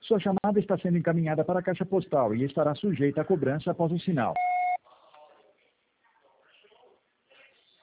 Sua chamada está sendo encaminhada para a caixa postal e estará sujeita a cobrança após o sinal.